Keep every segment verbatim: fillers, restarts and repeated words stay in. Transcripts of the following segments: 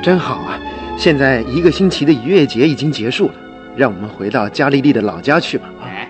真好啊！现在一个星期的逾越节已经结束了，让我们回到加利利的老家去吧。 哎，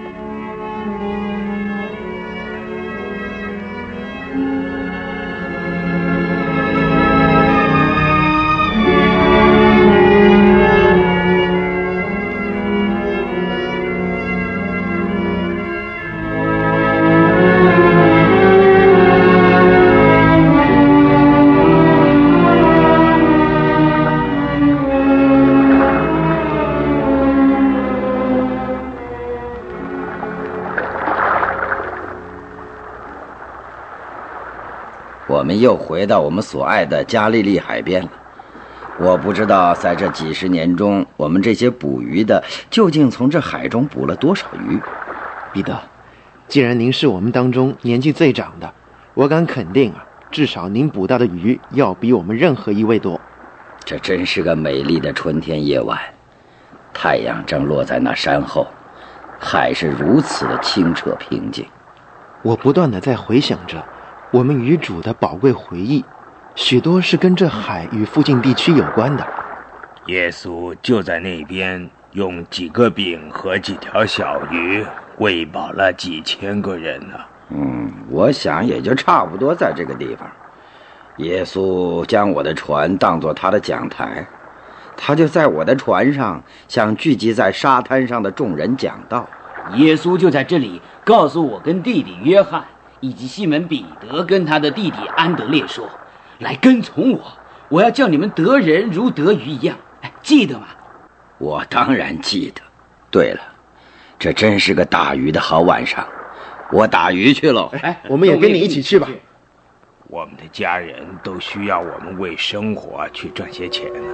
我们又回到我们所爱的加利利海边了。我不知道在这几十年中，我们这些捕鱼的究竟从这海中捕了多少鱼。 彼得，既然您是我们当中年纪最长的，我敢肯定啊，至少您捕到的鱼要比我们任何一位多。 这真是个美丽的春天夜晚，太阳正落在那山后，海是如此的清澈平静。 我不断地在回想着我们与主的宝贵回忆，许多是跟这海与附近地区有关的。 耶稣就在那边用几个饼和几条小鱼喂饱了几千个人呢。 嗯，我想也就差不多在这个地方。耶稣将我的船当作他的讲台，他就在我的船上向聚集在沙滩上的众人讲道。 耶稣就在这里告诉我跟弟弟约翰以及西门彼得跟他的弟弟安德烈说，来跟从我，我要叫你们得人如得鱼一样。哎，记得吗？ 我当然记得。对了，这真是个打鱼的好晚上，我打鱼去喽。 哎，我们也跟你一起去吧。 我们的家人都需要我们为生活去赚些钱呢。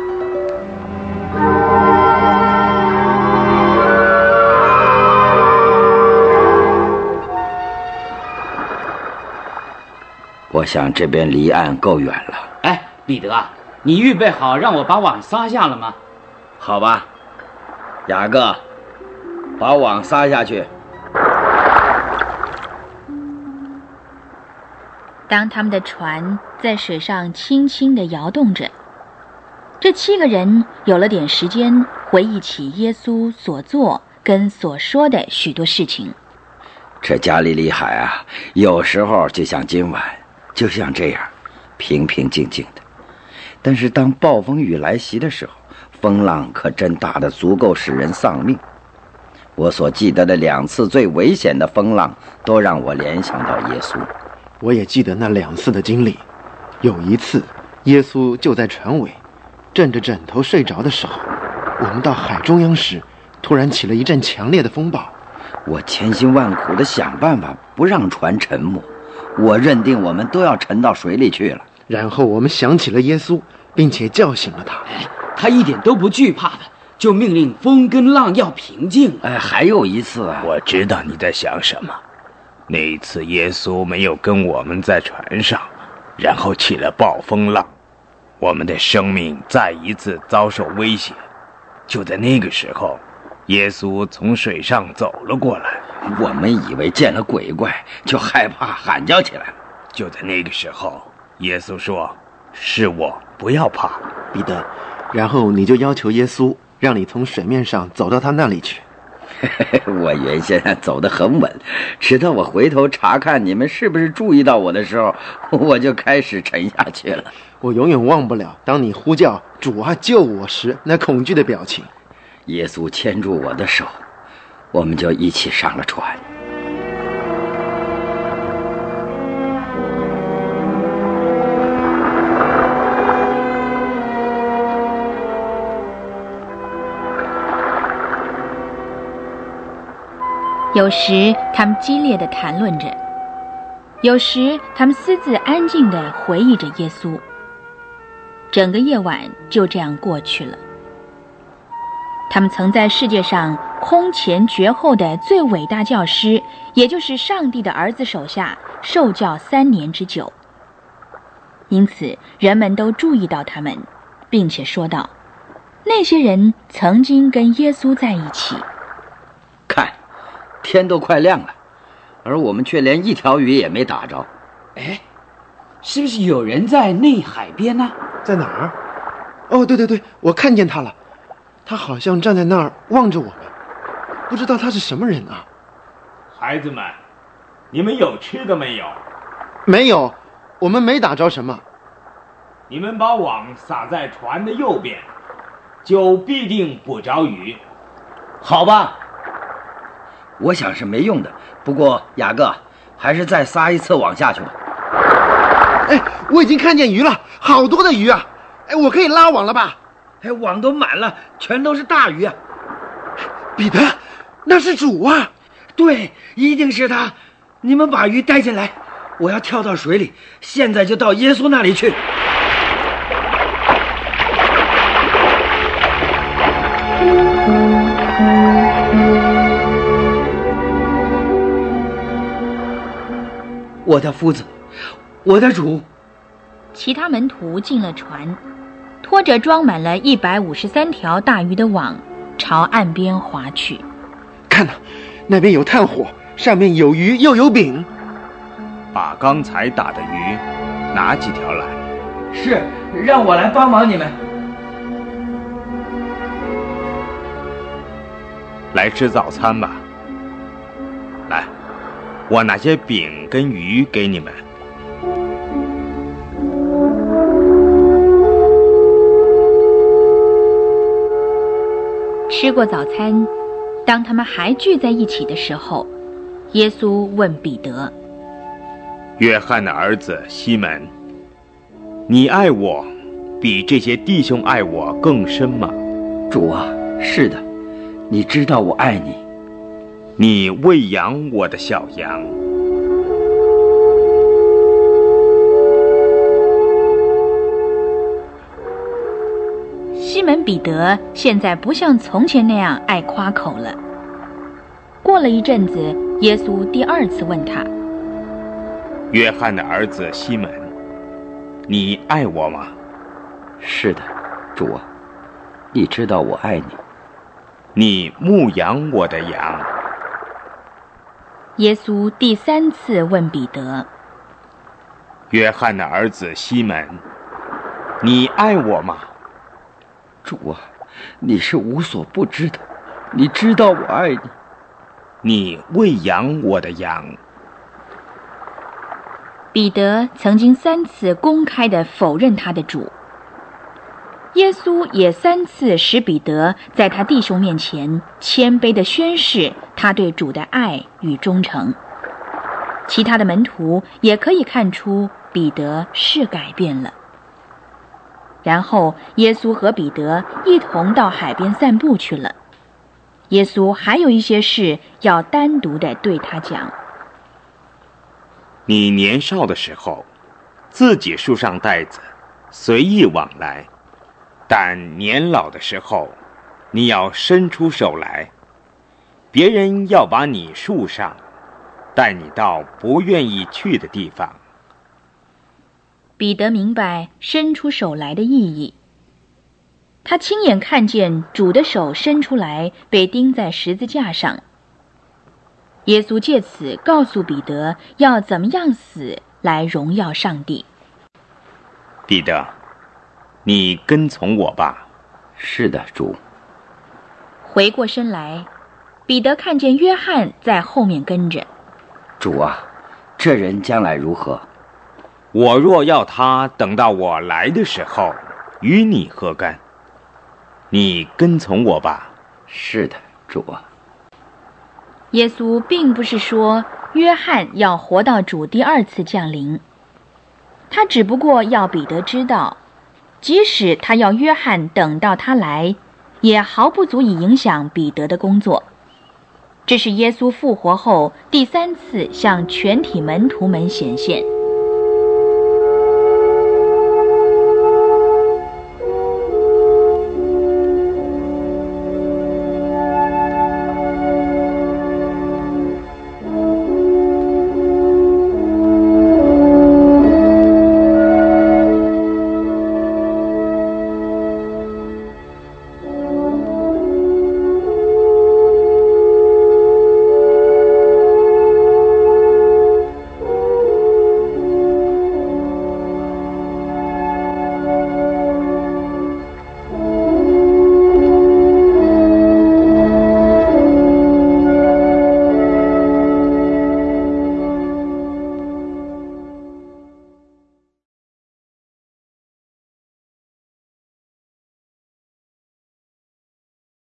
我想这边离岸够远了。 哎，彼得啊，你预备好让我把网撒下了吗？ 好吧，雅各，把网撒下去。 当他们的船在水上轻轻地摇动着，这七个人有了点时间回忆起耶稣所做跟所说的许多事情。 这加利利海啊，有时候就像今晚，就像这样平平静静的，但是当暴风雨来袭的时候，风浪可真大得足够使人丧命。我所记得的两次最危险的风浪，都让我联想到耶稣。 我也记得那两次的经历。有一次，耶稣就在船尾枕着枕头睡着的时候，我们到海中央时，突然起了一阵强烈的风暴。 我千辛万苦地想办法不让船沉没，我认定我们都要沉到水里去了。 然后我们想起了耶稣，并且叫醒了他。 哎，他一点都不惧怕的，就命令风跟浪要平静。 哎，还有一次啊， 我知道你在想什么。那一次耶稣没有跟我们在船上，然后起了暴风浪，我们的生命再一次遭受威胁。就在那个时候，耶稣从水上走了过来， 我们以为见了鬼怪，就害怕喊叫起来了。 就在那个时候，耶稣说：“是我，不要怕。” 彼得，然后你就要求耶稣让你从水面上走到他那里去。 我原先走得很稳，直到我回头查看你们是不是注意到我的时候，我就开始沉下去了。 我永远忘不了当你呼叫主啊救我时那恐惧的表情。 耶稣牵住我的手，我们就一起上了船。 有时他们激烈地谈论着，有时他们私自安静地回忆着耶稣。整个夜晚就这样过去了。他们曾在世界上空前绝后的最伟大教师，也就是上帝的儿子手下受教三年之久，因此人们都注意到他们，并且说道，那些人曾经跟耶稣在一起。 看，天都快亮了，而我们却连一条鱼也没打着。 哎，是不是有人在内海边呢？ 在哪儿？ 哦，对对对，我看见他了，他好像站在那儿望着我们，不知道他是什么人啊。 孩子们，你们有吃的没有？ 没有，我们没打着什么。 你们把网撒在船的右边，就必定捕着鱼。 好吧， 我想是没用的，不过雅各，还是再撒一次网下去吧。 哎，我已经看见鱼了，好多的鱼啊！哎，我可以拉网了吧？ 哎，网都满了，全都是大鱼啊！ 彼得，那是主啊！ 对，一定是他。你们把鱼带进来，我要跳到水里，现在就到耶稣那里去。我的夫子，我的主。 其他门徒进了船，拖着装满了一百五十三条大鱼的网，朝岸边划去。 看哪，那边有炭火，上面有鱼又有饼。 把刚才打的鱼拿几条来。 是，让我来帮忙你们。 来吃早餐吧。来，我拿些饼跟鱼给你们。 吃过早餐，当他们还聚在一起的时候，耶稣问彼得： 约翰的儿子西门，你爱我比这些弟兄爱我更深吗？ 主啊，是的，你知道我爱你。 你喂养我的小羊。 西门彼得现在不像从前那样爱夸口了。过了一阵子，耶稣第二次问他： 约翰的儿子西门，你爱我吗？ 是的，主啊，你知道我爱你。 你牧养我的羊。 耶稣第三次问彼得： 约翰的儿子西门，你爱我吗？ 主啊，你是无所不知的，你知道我爱你。 你喂养我的羊。 彼得曾经三次公开地否认他的主，耶稣也三次使彼得在他弟兄面前谦卑地宣示他对主的爱与忠诚。其他的门徒也可以看出彼得是改变了。然后耶稣和彼得一同到海边散步去了。耶稣还有一些事要单独地对他讲。 你年少的时候，自己束上带子，随意往来；但年老的时候，你要伸出手来，别人要把你束上，带你到不愿意去的地方。 彼得明白伸出手来的意义。他亲眼看见主的手伸出来，被钉在十字架上。耶稣借此告诉彼得要怎么样死来荣耀上帝。 彼得，你跟从我吧。 是的，主。 回过身来，彼得看见约翰在后面跟着。 主啊，这人将来如何？ 我若要他等到我来的时候，与你何干？你跟从我吧。 是的，主啊。 耶稣并不是说约翰要活到主第二次降临，他只不过要彼得知道，即使他要约翰等到他来，也毫不足以影响彼得的工作。这是耶稣复活后第三次向全体门徒们显现。